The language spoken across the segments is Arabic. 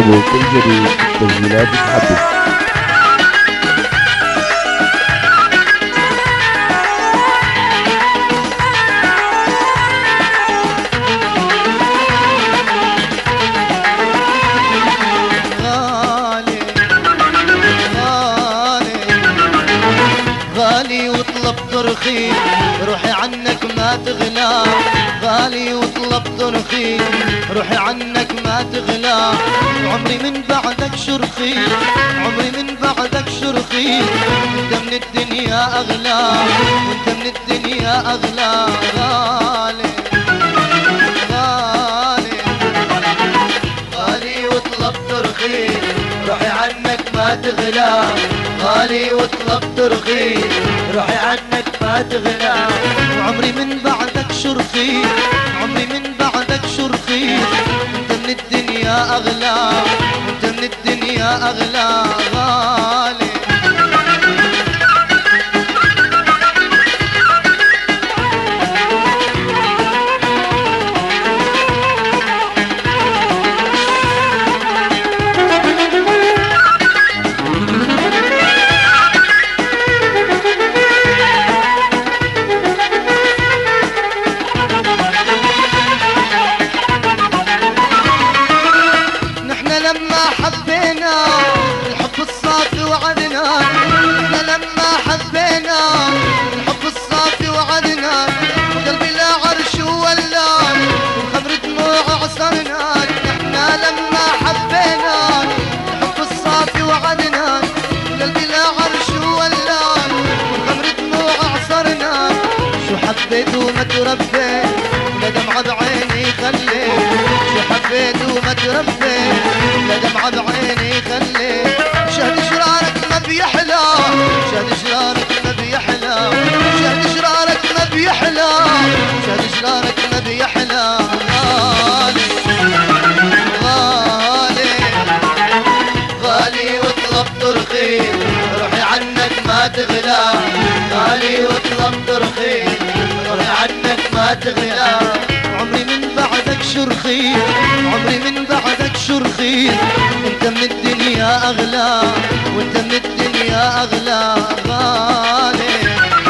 تابعوا كل جديد تسجيلات تحبب. غالي واطلب ترخي روحي عنك ما تغلى، غالي واطلب ترخي روحي عنك ما تغلى. عمري من بعدك شرخي، عمري من بعدك شرخي، انت من الدنيا اغلى، وانت من الدنيا اغلى. غالي غالي غالي واطلب ترخي روحي عنك ما تغلى، غالي واطلب ترخي روحي عنك ما تغلى. وعمري من بعدك شرخي، عمري من بعدك شرخي، انت من الدنيا اغلى، انت من الدنيا اغلى. غالي لما حبينا الحب الصافي وعدنا، احنا لما حبينا الحب الصافي وعدنا، وقلبي لا عرش ولان وخمر دموع عصرنا. احنا لما حبينا الحب الصافي وعدنا، وقلبي لا عرش ولان وخمر دموع عصرنا. شو حبيت وما تربيت لا دمعة بعيني خليت، شو حبيت وما تربيت لا دمعة بعيني خليت. شهد شرارك ما بيحلى، شهد شرارك ما بيحلى، شهد شرارك ما بيحلى، شهد شرارك ما بيحلى. غالي غالي غالي واطلب ترخي روحي عنك ما تغلى، غالي واطلب ترخي روحي عنك ما تغلى. عمري من بعدك شرخي، عمري من بعدك شرخي، انت من الدنيا اغلى، وانت من الدنيا اغلى. غالي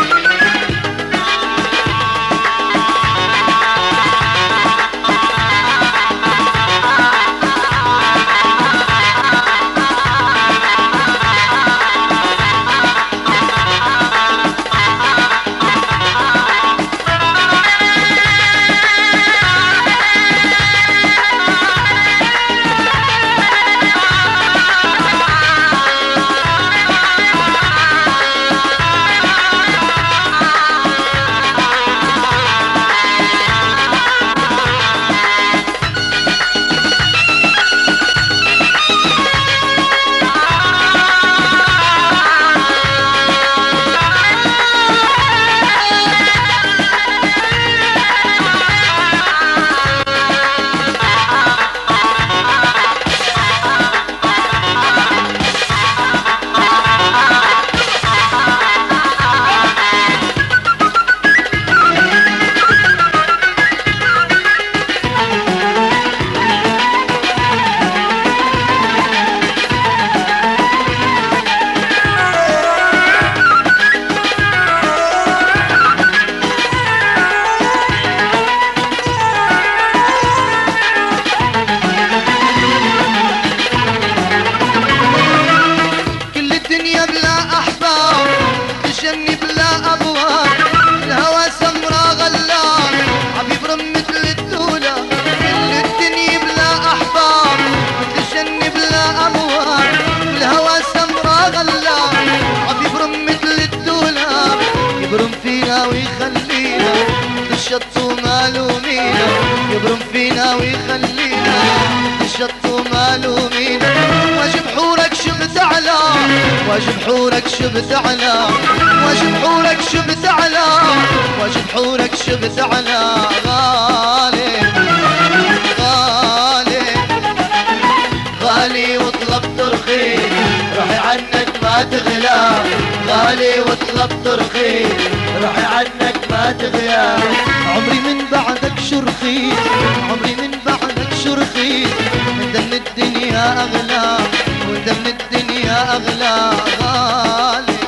ويخلينا الشط ومالومينا، يبرم فينا ويخلينا الشط ومالومينا. واجب حورك شبت على، واجب حورك شبت على، واجب حورك شبت على، واجب حورك شبت على. غالي غالي غالي واطلب ترخي روحي عنك ما تغلى، غالي واطلب ترخي روحي عنك ما تغلى. عمري من بعدك شرخي، عمري من بعدك شرخي، انت من الدنيا الدنيا أغلى وانت من الدنيا أغلى غالي.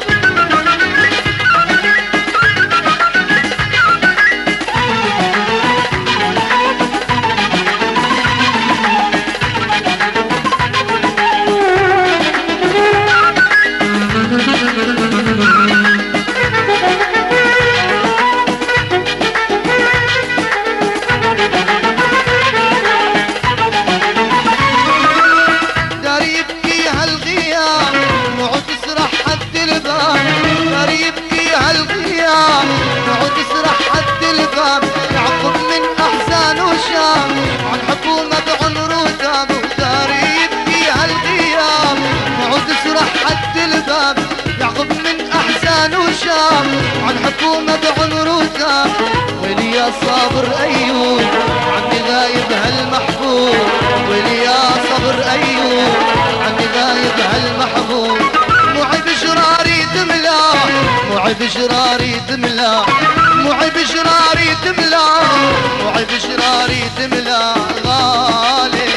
يعقب من أحزان وشام عن حكومة بعمر وتاب ودار يبكي هالغياب نعود يسرح حد الباب. يعقب من أحزان وشام عن حكومة بعمر وتاب. ويلي يا صابر أيوب عني غايب هالمحبوب. ويلي يا صبر أيوب عني غايب هالمحبوب. معي بشراري تملا معي بشراري تملا معي بشراري تملا معي بشراري تملا غالي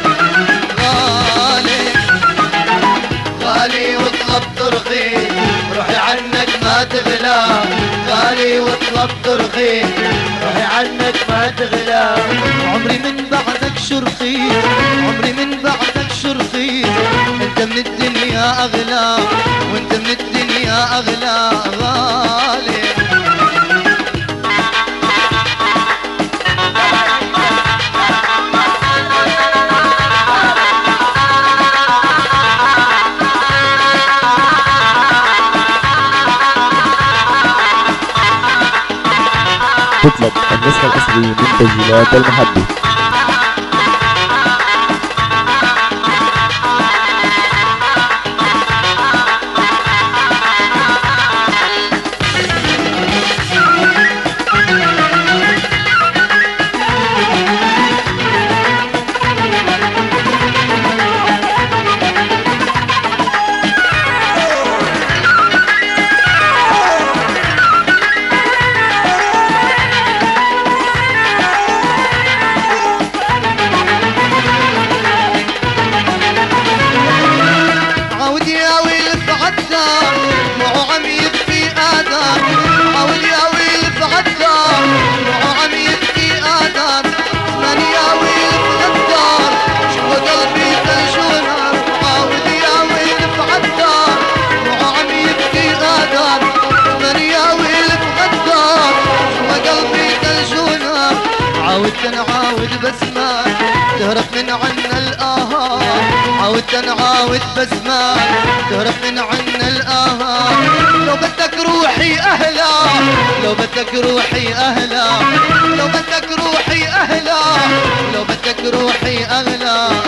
غالي غالي واطلب ترخيص روحي عنك ما تغلى. غالي واطلب ترخيص روحي عنك ما تغلى. عمري من بعدك شرخيص عمري من بعدك شرخيص. انت من الدنيا اغلى وانت من الدنيا اغلى غالي. تطلب النسخة الأصلية من تسجيلات المحبة. عاودت نعاود بس ما تهرب من عنا الآهات. عاودت نعاود بس ما تهرب من عنا الآهات. لو بدك روحي أهلا لو بدك روحي أهلا لو بدك روحي أهلا لو بدك روحي أغلى